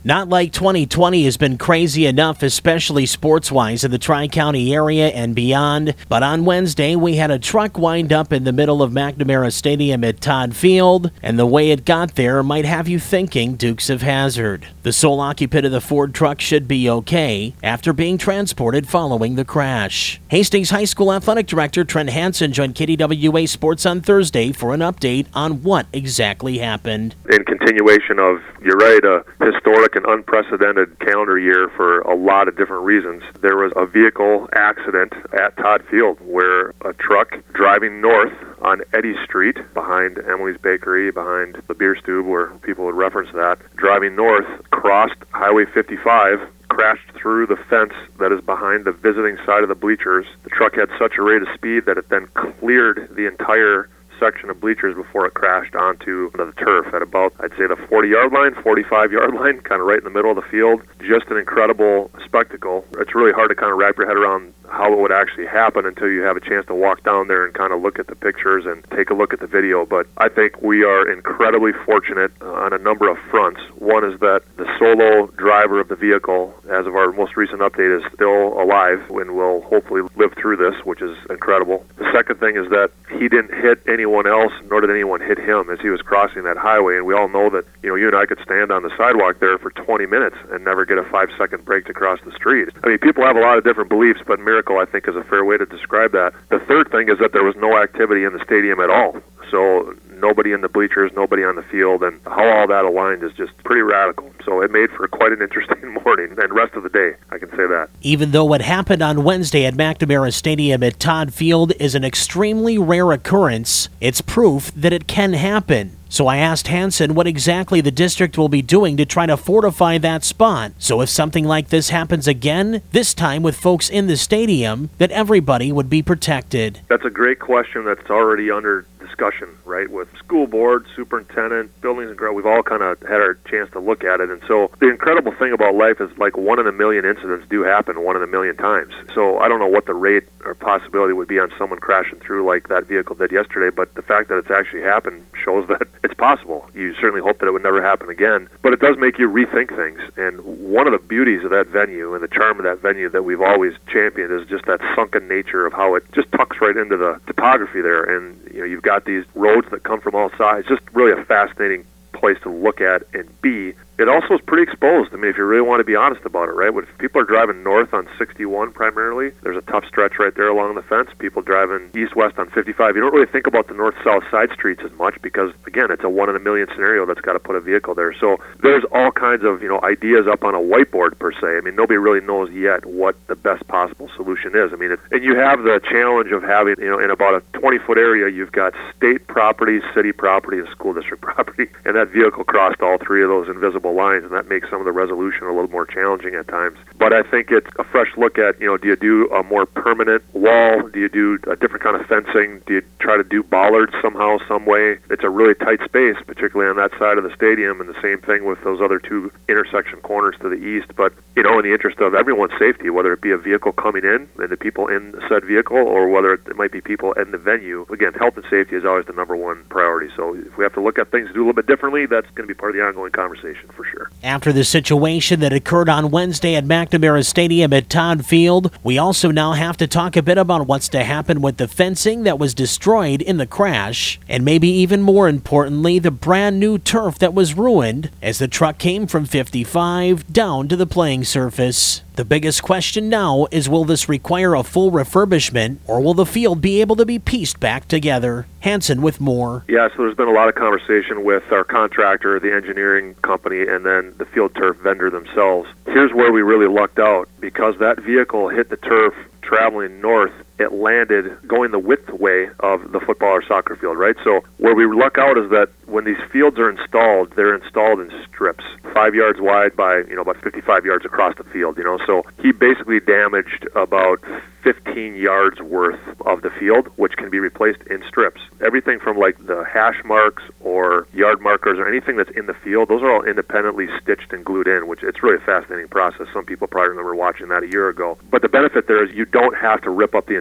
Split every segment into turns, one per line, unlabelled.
Not like 2020 has been crazy enough, especially sports-wise in the Tri-County area and beyond. But on Wednesday, we had a truck wind up in the middle of McNamara Stadium at Todd Field, and the way it got there might have you thinking Dukes of Hazzard. The sole occupant of the Ford truck should be okay after being transported following the crash. Hastings High School Athletic Director Trent Hansen joined KDWA Sports on Thursday for an update on what exactly happened.
In continuation of, you're right, a historic and unprecedented calendar year for a lot of different reasons. There was a vehicle accident at Todd Field where a truck driving north on Eddy Street behind Emily's Bakery, behind the beer stube where people would reference that, driving north, crossed Highway 55, crashed through the fence that is behind the visiting side of the bleachers. The truck had such a rate of speed that it then cleared the entire section of bleachers before it crashed onto the turf at about, I'd say, the 40-yard line, 45-yard line, kind of right in the middle of the field. Just an incredible spectacle. It's really hard to kind of wrap your head around how it would actually happen until you have a chance to walk down there and kind of look at the pictures and take a look at the video. But I think we are incredibly fortunate on a number of fronts. One is that the solo driver of the vehicle, as of our most recent update, is still alive and will hopefully live through this, which is incredible. The second thing is that he didn't hit anyone else, nor did anyone hit him as he was crossing that highway. And we all know that, you and I could stand on the sidewalk there for 20 minutes and never get a 5-second break to cross the street. I mean, people have a lot of different beliefs, but miracle, I think, is a fair way to describe that. The third thing is that there was no activity in the stadium at all. So nobody in the bleachers, nobody on the field, and how all that aligned is just pretty radical. So it made for quite an interesting morning and rest of the day, I can say that.
Even though what happened on Wednesday at McNamara Stadium at Todd Field is an extremely rare occurrence, it's proof that it can happen. So I asked Hansen what exactly the district will be doing to try to fortify that spot. So if something like this happens again, this time with folks in the stadium, that everybody would be protected.
That's a great question that's already under discussion, right, with school board, superintendent, buildings and ground. We've all kind of had our chance to look at it. And so the incredible thing about life is, like, 1 in a million incidents do happen 1 in a million times. So I don't know what the rate or possibility would be on someone crashing through like that vehicle did yesterday, but the fact that it's actually happened shows that it's possible. You certainly hope that it would never happen again, but it does make you rethink things. And one of the beauties of that venue and the charm of that venue that we've always championed is just that sunken nature of how it just tucks right into the topography there. And you've got these roads that come from all sides. Just really a fascinating place to look at and be. It also is pretty exposed. I mean, if you really want to be honest about it, right? If people are driving north on 61 primarily, there's a tough stretch right there along the fence. People driving east-west on 55. You don't really think about the north-south side streets as much because, again, it's a 1 in a million scenario that's got to put a vehicle there. So there's all kinds of, ideas up on a whiteboard, per se. I mean, nobody really knows yet what the best possible solution is. I mean, and you have the challenge of having, in about a 20-foot area, you've got state property, city property, and school district property. And that vehicle crossed all three of those invisible lines, and that makes some of the resolution a little more challenging at times. But I think it's a fresh look at, do you do a more permanent wall? Do you do a different kind of fencing? Do you try to do bollards somehow, some way? It's a really tight space, particularly on that side of the stadium, and the same thing with those other two intersection corners to the east. But, in the interest of everyone's safety, whether it be a vehicle coming in and the people in said vehicle, or whether it might be people in the venue, again, health and safety is always the number one priority. So if we have to look at things to do a little bit differently, that's going to be part of the ongoing conversation for sure.
After the situation that occurred on Wednesday at McNamara Stadium at Todd Field, we also now have to talk a bit about what's to happen with the fencing that was destroyed in the crash, and maybe even more importantly, the brand new turf that was ruined as the truck came from 55 down to the playing surface. The biggest question now is, will this require a full refurbishment, or will the field be able to be pieced back together? Hansen with more.
Yeah, so there's been a lot of conversation with our contractor, the engineering company, and then the field turf vendor themselves. Here's where we really lucked out. Because that vehicle hit the turf traveling north, it landed going the width way of the football or soccer field, right? So where we luck out is that when these fields are installed, they're installed in strips, 5 yards wide by, about 55 yards across the field, So he basically damaged about 15 yards worth of the field, which can be replaced in strips. Everything from like the hash marks or yard markers or anything that's in the field, those are all independently stitched and glued in, which it's really a fascinating process. Some people probably remember watching that a year ago. But the benefit there is you don't have to rip up the entire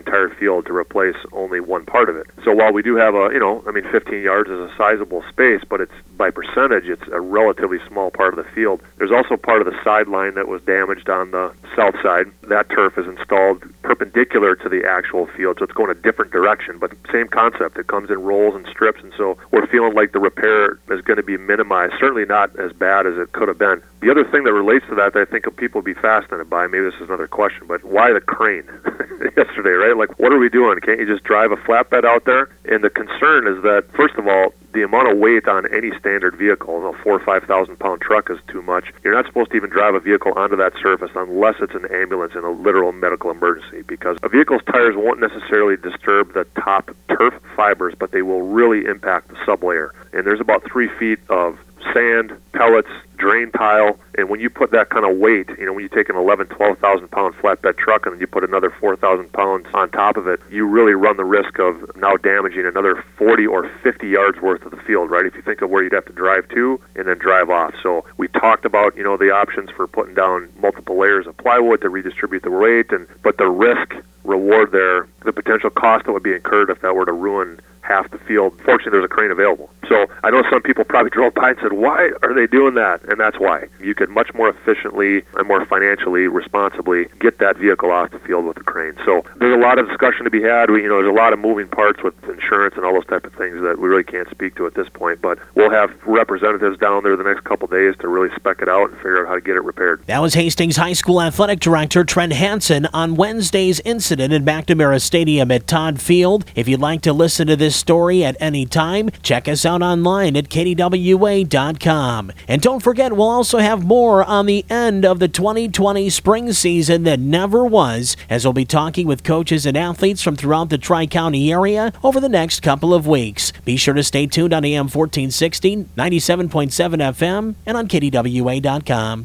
entire field to replace only one part of it. So while we do have 15 yards is a sizable space, but it's by percentage, it's a relatively small part of the field. There's also part of the sideline that was damaged on the south side. That turf is installed perpendicular to the actual field, so it's going a different direction, but same concept. It comes in rolls and strips, and so we're feeling like the repair is going to be minimized, certainly not as bad as it could have been. The other thing that relates to that I think people will be fascinated by, maybe this is another question, but why the crane yesterday, right? Like, what are we doing? Can't you just drive a flatbed out there? And the concern is that, first of all, the amount of weight on any standard vehicle, a 4,000 or 5,000 pound truck is too much. You're not supposed to even drive a vehicle onto that surface unless it's an ambulance in a literal medical emergency, because a vehicle's tires won't necessarily disturb the top turf fibers, but they will really impact the sublayer. And there's about 3 feet of sand, pellets, drain tile, and when you put that kind of weight, when you take an 11,000, 12,000 pound flatbed truck and then you put another 4,000 pounds on top of it, you really run the risk of now damaging another 40 or 50 yards worth of the field, right? If you think of where you'd have to drive to and then drive off. So we talked about, the options for putting down multiple layers of plywood to redistribute the weight, but the risk reward there, the potential cost that would be incurred if that were to ruin half the field. Fortunately, there's a crane available. So I know some people probably drove by and said, why are they doing that? And that's why. You could much more efficiently and more financially, responsibly get that vehicle off the field with a crane. So there's a lot of discussion to be had. There's a lot of moving parts with insurance and all those type of things that we really can't speak to at this point. But we'll have representatives down there the next couple of days to really spec it out and figure out how to get it repaired.
That was Hastings High School Athletic Director Trent Hansen on Wednesday's incident in McNamara Stadium at Todd Field. If you'd like to listen to this story at any time, check us out online at KDWA.com. And don't forget, we'll also have more on the end of the 2020 spring season that never was, as we'll be talking with coaches and athletes from throughout the Tri-County area over the next couple of weeks. Be sure to stay tuned on AM 1460, 97.7 FM, and on KDWA.com.